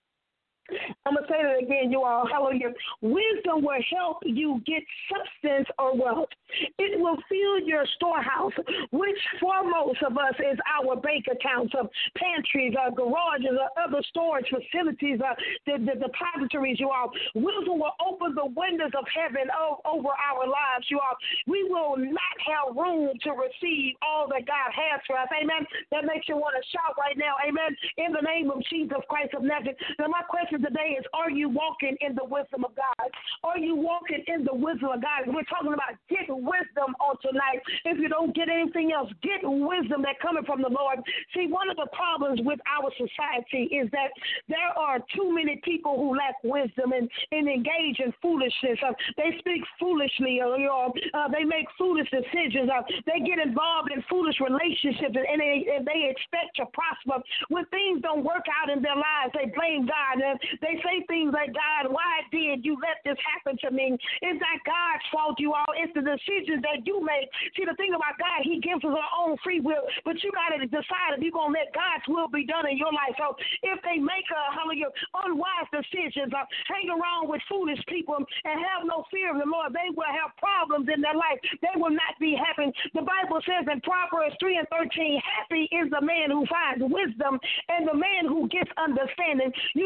I'm going to say that again, you all. Hallelujah. Wisdom will help you get substance or wealth. It will fill your storehouse, which foremost of us is our bank accounts, of pantries, uh, garages, or other storage facilities, uh, the, the depositories, you all. Wisdom will open the windows of heaven over our lives, you all. We will not have room to receive all that God has for us. Amen. That makes you want to shout right now. Amen. In the name of Jesus Christ of Nazareth. Now, my question today is, are you walking in the wisdom of God? Are you walking in the wisdom of God? We're talking about get wisdom on tonight. If you don't get anything else, get wisdom that coming from the Lord. See, one of the problems with our society is that there are too many people who lack wisdom and, and engage in foolishness. Uh, they speak foolishly, or, or uh, they make foolish decisions. Uh, they get involved in foolish relationships, and they, and they expect to prosper. When things don't work out in their lives, they blame God. And they say things like, God, why did you let this happen to me? It's not God's fault, you all. It's the decisions that you make. See, the thing about God, he gives us our own free will, but you got to decide if you're going to let God's will be done in your life. So if they make a, hallelujah, unwise decisions, uh, hang around with foolish people and have no fear of the Lord, they will have problems in their life. They will not be happy. The Bible says in Proverbs three and thirteen, happy is the man who finds wisdom and the man who gets understanding. You cannot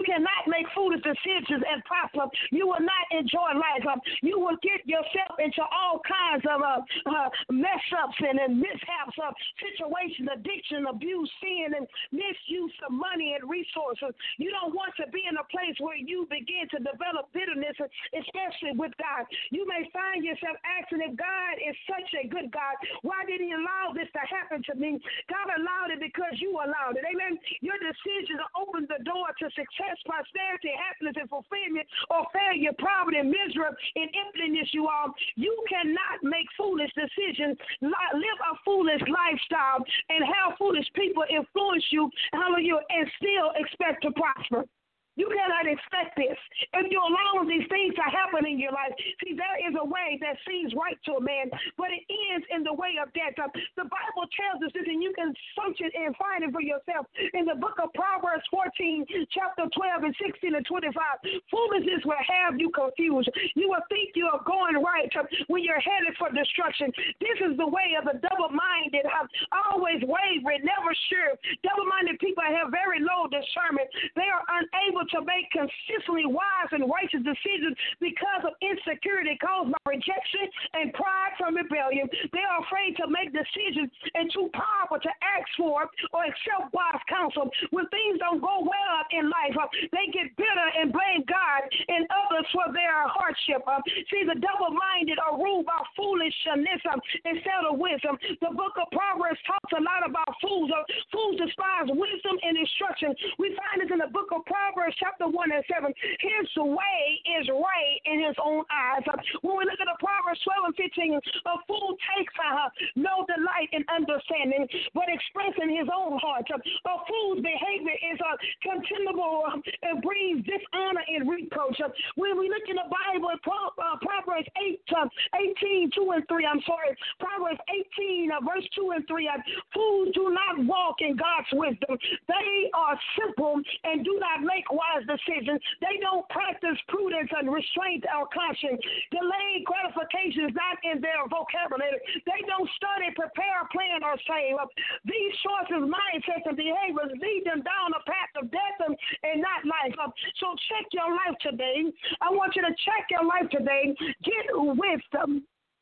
make foolish decisions and prosper. You will not enjoy life. Um, you will get yourself into all kinds of uh, uh, mess ups and, and mishaps of situations, addiction, abuse, sin, and misuse of money and resources. You don't want to be in a place where you begin to develop bitterness, especially with God. You may find yourself asking, if God is such a good God, why did he allow this to happen to me? God allowed it because you allowed it. Amen. Your decision to open the door to success, prosperity, happiness, and fulfillment, or failure, poverty, and misery, and emptiness, you are. You cannot make foolish decisions, live a foolish lifestyle, and have foolish people influence you, hallelujah, and still expect to prosper. You cannot expect this. If you allow these things to happen in your life, see, there is a way that seems right to a man, but it ends in the way of death. The Bible tells us this, and you can search it and find it for yourself. In the book of Proverbs fourteen, chapter twelve, and sixteen and twenty-five, foolishness will have you confused. You will think you are going right when you're headed for destruction. This is the way of the double-minded, always wavering, never sure. Double-minded people have very low discernment. They are unable to make consistently wise and righteous decisions because of insecurity caused by rejection and pride from rebellion. They are afraid to make decisions and too powerful to ask for or accept wise counsel. When things don't go well in life, uh, they get bitter and blame God and others for their hardship. Uh, see, the double-minded are ruled by foolishness uh, instead of wisdom. The book of Proverbs talks a lot about fools. Uh, fools despise wisdom and instruction. We find this in the book of Proverbs chapter one and seven. His way is right in his own eyes. When we look at the Proverbs twelve and fifteen, a fool takes uh, no delight in understanding, but expressing his own heart. A fool's behavior is uh, contemptible uh, and brings dishonor and reproach. Uh, when we look in the Bible, Pro, uh, Proverbs eight, uh, eighteen, two and three, I'm sorry, Proverbs eighteen, uh, verse two and three, uh, fools do not walk in God's wisdom. They are simple and do not make wise decisions. They don't practice prudence and restraint or caution. Delayed gratification is not in their vocabulary. They don't study, prepare, plan, or save. These choices, mindsets, and behaviors lead them down a path of death and, and not life. So check your life today. I want you to check your life today. Get wisdom.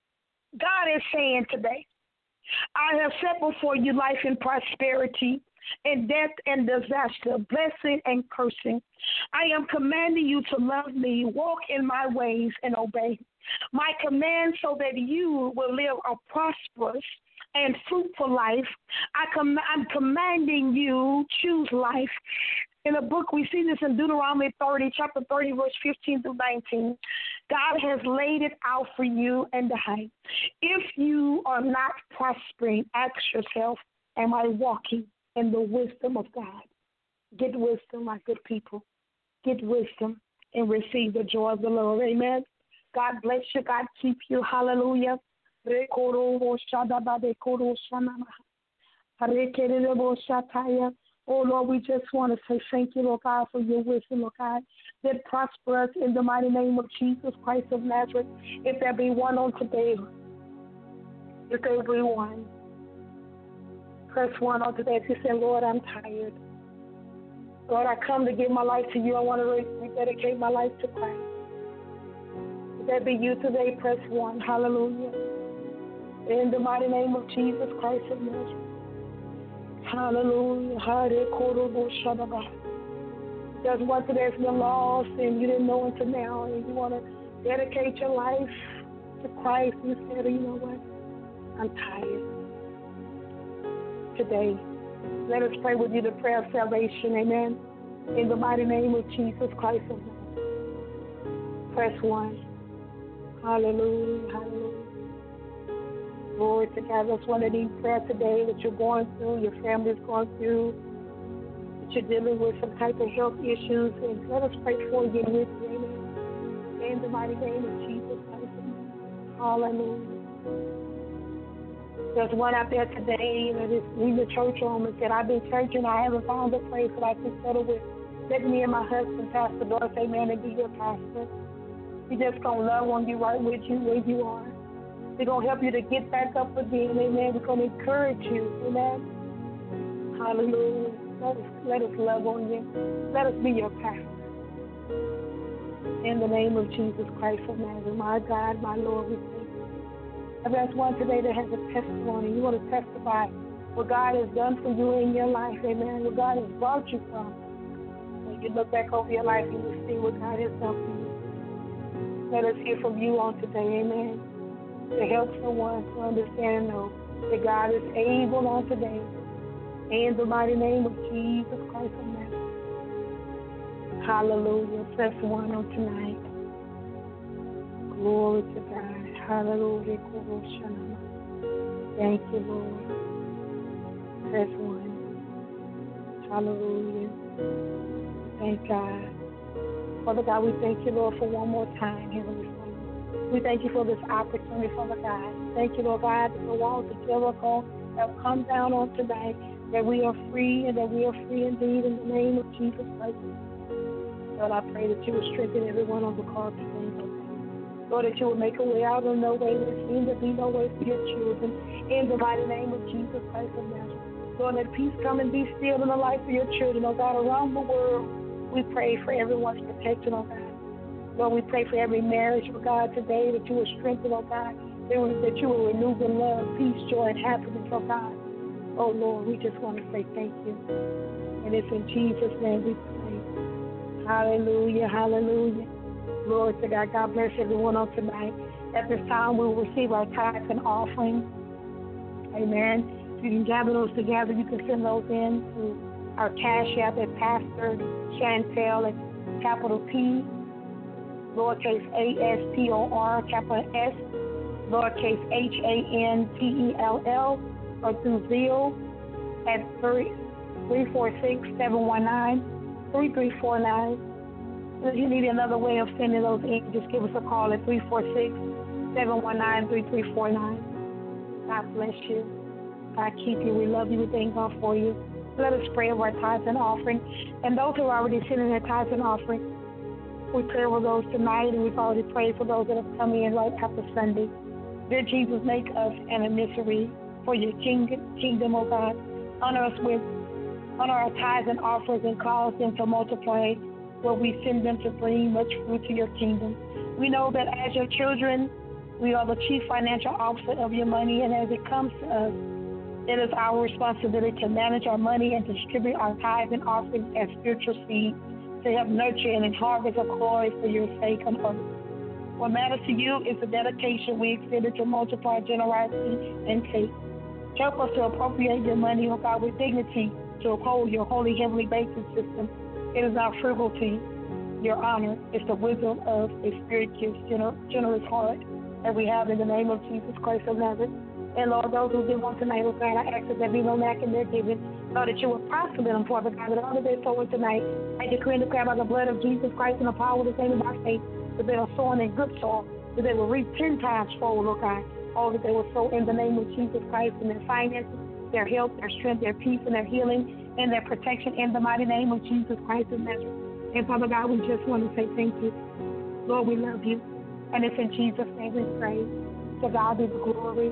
God is saying today, I have set before you life and prosperity, and death and disaster, blessing and cursing. I am commanding you to love me, walk in my ways, and obey my commands so that you will live a prosperous and fruitful life. I com- I'm commanding you choose life. In the book, we see this in Deuteronomy thirty, chapter thirty, verse fifteen through nineteen. God has laid it out for you and I. If you are not prospering, ask yourself, am I walking in the wisdom of God? Get wisdom, my good people. Get wisdom and receive the joy of the Lord. Amen. God bless you. God keep you. Hallelujah. Oh, Lord, we just want to say thank you, Lord God, for your wisdom, Lord God, that prosper us in the mighty name of Jesus Christ of Nazareth. If there be one on today, if there be one, press one on today. If you say, Lord, I'm tired. Lord, I come to give my life to you. I want to rededicate my life to Christ. If that be you today, press one. Hallelujah. In the mighty name of Jesus Christ of Nazareth. Hallelujah. There's one today that's been lost and you didn't know until now, and you want to dedicate your life to Christ. You said, you know what? I'm tired. Today, let us pray with you the prayer of salvation. Amen. In the mighty name of Jesus Christ of Nazareth. Press one. Hallelujah. Hallelujah. Glory to God. That's one of these prayers today that you're going through, your family's going through, that you're dealing with some type of health issues. And let us pray for you and with you. Amen. In the mighty name of Jesus Christ. Hallelujah. There's one out there today that is leaving the church home and said, I've been churching, I haven't found a place that I can settle with. Let me and my husband, Pastor Doris, amen, and be your pastor. We're just going to love on you right with you where you are. We're going to help you to get back up again, amen. We're going to encourage you, amen. Hallelujah. Let us, let us love on you. Let us be your pastor. In the name of Jesus Christ of Nazareth, my God, my Lord, we thank you. If there's one today that has a testimony, you want to testify what God has done for you in your life, amen, what God has brought you from. When you look back over your life, you will see what God has done for you. Let us hear from you on today, amen, to help someone to understand and know that God is able on today. In the mighty name of Jesus Christ of Nazareth. Hallelujah. Press one on tonight. Glory to God. Hallelujah. Thank you, Lord. Press one. Hallelujah. Thank God. Father God, we thank you, Lord, for one more time, Heavenly Father. We thank you for this opportunity, Father God. Thank you, Lord God, that the walls of Jericho have come down on tonight, that we are free and that we are free indeed in the name of Jesus Christ. Lord, I pray that you will strengthen everyone on the call today, Lord. Lord, that you will make a way out of no way. There seems to be no way for your children. In the mighty name of Jesus Christ of Nazareth. Lord, let peace come and be still in the life of your children, oh God, around the world. We pray for everyone's protection, oh God. Lord, we pray for every marriage, oh God, today, that you will strengthen, oh God, that you will renew the love, peace, joy, and happiness, oh God. Oh, Lord, we just want to say thank you. And it's in Jesus' name we pray. Hallelujah, hallelujah. Glory to God. God bless everyone on tonight. At this time, we will receive our tithes and offerings. Amen. If you can gather those together, you can send those in to our cash app at Pastor Chantel at capital P, lowercase a s t o r, capital S, lowercase h a n t e l l, or through Zelle at three four six, seven one nine, three three four nine. If you need another way of sending those in, just give us a call at three four six, seven one nine, three three four nine. God bless you. God keep you. We love you. We thank God for you. Let us pray over our tithes and offering. And those who are already sending their tithes and offering, we pray over those tonight, and we've already prayed for those that have come in right after Sunday. Dear Jesus, make us an emissary for your kingdom, kingdom, oh God. Honor us with, honor our tithes and offerings and cause them to multiply where we send them to bring much fruit to your kingdom. We know that as your children, we are the chief financial officer of your money, and as it comes to us, it is our responsibility to manage our money and distribute our tithes and offerings as spiritual seed to help nurture and harvest a glory for your sake on earth. What matters to you is the dedication we extended to multiply generosity and faith. Help us to appropriate your money, oh God, with dignity to uphold your holy heavenly banking system. It is our frugality, your honor. It's the wisdom of a spirit-gifted, generous heart that we have in the name of Jesus Christ of Nazareth. And Lord, those who give on tonight, oh God, I ask that there be no lack in their giving. Lord, that you will prosper them, Father God, that all that they're sowing tonight, I decree and declare by the blood of Jesus Christ and the power of the name of our faith, that they are sowing in good soil, that they will reap ten times fold, oh God, all that they will sow in the name of Jesus Christ in their finances, their health, their strength, their peace, and their healing, and their protection in the mighty name of Jesus Christ of Nazareth. And Father God, we just want to say thank you. Lord, we love you. And it's in Jesus' name we pray. To God be the glory.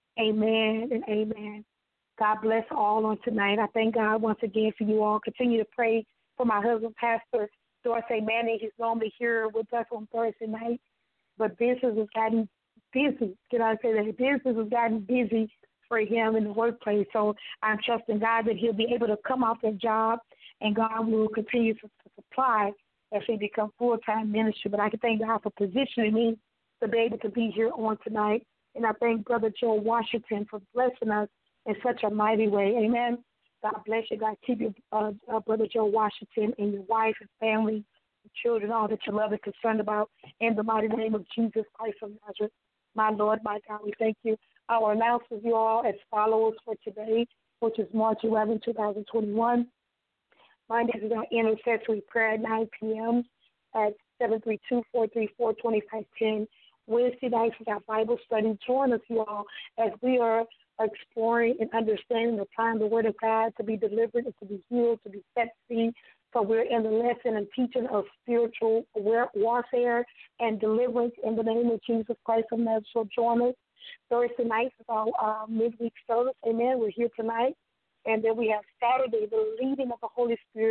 Amen and amen. God bless all on tonight. I thank God once again for you all. Continue to pray for my husband, Pastor Dorsey Manning. He's normally here with us on Thursday night, but business has gotten busy. Can I say that? Business has gotten busy for him in the workplace. So I'm trusting God that he'll be able to come off that job, and God will continue to, to supply as he becomes full-time ministry. But I can thank God for positioning me to be able to be here on tonight. And I thank Brother Joe Washington for blessing us in such a mighty way. Amen. God bless you. God keep you, uh, uh, Brother Joe Washington, and your wife and family, and children, all that you love and concerned about. In the mighty name of Jesus Christ of Nazareth, my Lord, my God, we thank you. Our announcements, you all, as follows for today, which is March eleventh, twenty twenty-one. Monday is our intercessory prayer at nine p.m. at seven three two, four three four, two five one zero. Wednesday nights is our Bible study. Join us, you all, as we are exploring and understanding, applying the Word of God to be delivered and to be healed, to be set free. So we're in the lesson and teaching of spiritual warfare and deliverance in the name of Jesus Christ of Nazareth. So join us. Thursday night is our uh, midweek service. Amen. We're here tonight. And then we have Saturday, the leading of the Holy Spirit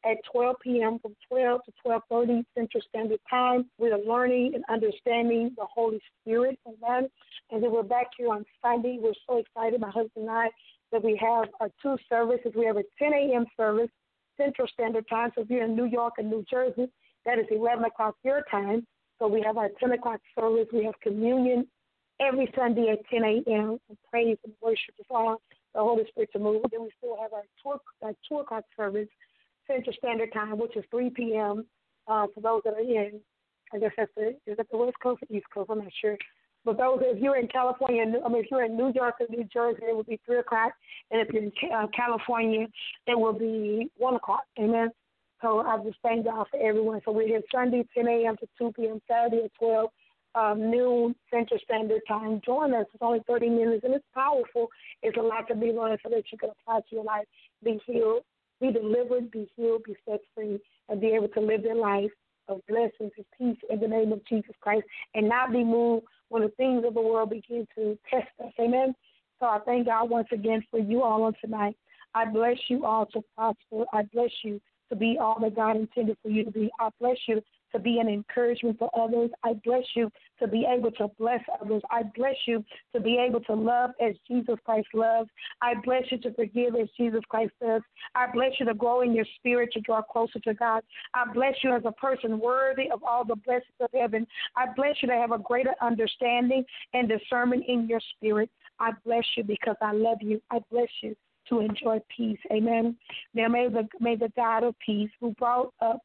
at twelve p.m. from twelve to twelve thirty Central Standard Time. We are learning and understanding the Holy Spirit. Amen. And then we're back here on Sunday. We're so excited, my husband and I, that we have our two services. We have a ten a.m. service, Central Standard Time. So if you're in New York and New Jersey, that is eleven o'clock your time. So we have our ten o'clock service. We have communion every Sunday at ten a.m. and praise and worship to allow the Holy Spirit to move. Then we still have our two, our two o'clock service, Central Standard Time, which is three p.m. Uh, for those that are in, I guess that's the, is that the West Coast or East Coast? I'm not sure. But those, if you're in California, I mean, if you're in New York or New Jersey, it will be three o'clock. And if you're in uh, California, it will be one o'clock. Amen. So I just thank God for everyone. So we're here Sunday, ten a.m. to two p.m., Saturday at twelve um, noon Central Standard Time. Join us. It's only thirty minutes, and it's powerful. It's a lot to be learned so that you can apply to your life, be healed, be delivered, be healed, be set free, and be able to live their life of blessings and peace in the name of Jesus Christ, and not be moved when the things of the world begin to test us. Amen. So I thank God once again for you all on tonight. I bless you all to prosper. I bless you to be all that God intended for you to be. I bless you to be an encouragement for others. I bless you to be able to bless others. I bless you to be able to love as Jesus Christ loves. I bless you to forgive as Jesus Christ does. I bless you to grow in your spirit to draw closer to God. I bless you as a person worthy of all the blessings of heaven. I bless you to have a greater understanding and discernment in your spirit. I bless you because I love you. I bless you to enjoy peace. Amen. Now may the, may the God of peace, who brought up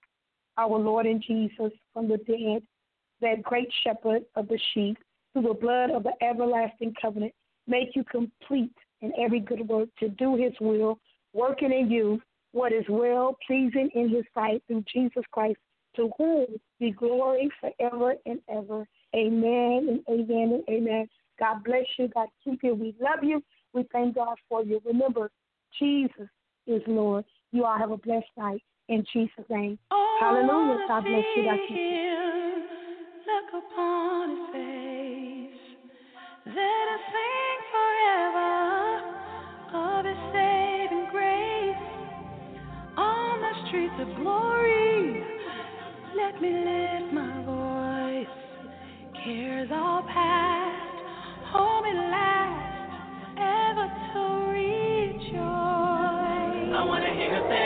our Lord and Jesus from the dead, that great shepherd of the sheep, through the blood of the everlasting covenant, make you complete in every good work to do his will, working in you what is well pleasing in his sight through Jesus Christ, to whom be glory forever and ever. Amen and amen and amen. God bless you. God keep you. We love you. We thank God for you. Remember, Jesus is Lord. You all have a blessed night. In Jesus' name. Oh, hallelujah. God bless you. God keep you. Look upon his face. Let us sing forever of his saving grace. On the streets of glory, let me lift my voice. Cares all past, hold me last, ever to rejoice. I want to hear you say,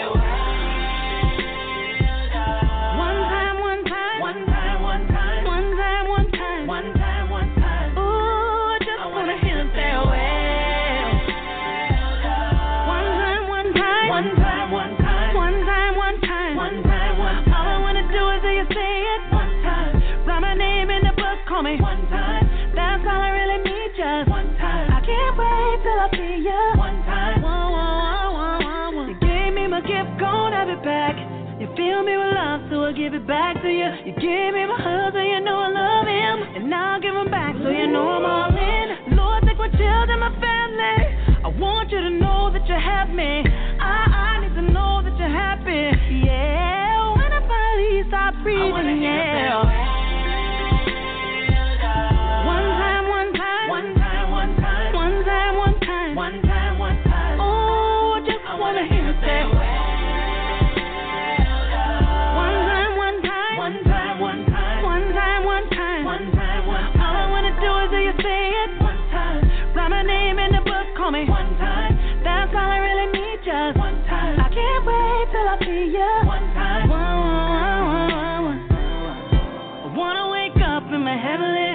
me one time, that's all I really need, just one time. I can't wait till I see you one time. Whoa, whoa, whoa, whoa, whoa. You gave me my gift, gon' have it back. You fill me with love, so I give it back to you. You gave me my husband, you know I love him, and now I'll give him back, so you know I'm all in. Lord, take my children, my family. I want you to know that you have me. I, I need to know that you're happy. Yeah, when I finally stop breathing, yeah. Me one time, that's all I really need, just one time. I can't wait till I see you one time. Whoa, whoa, whoa, whoa, whoa. I wanna wake up in my heavenly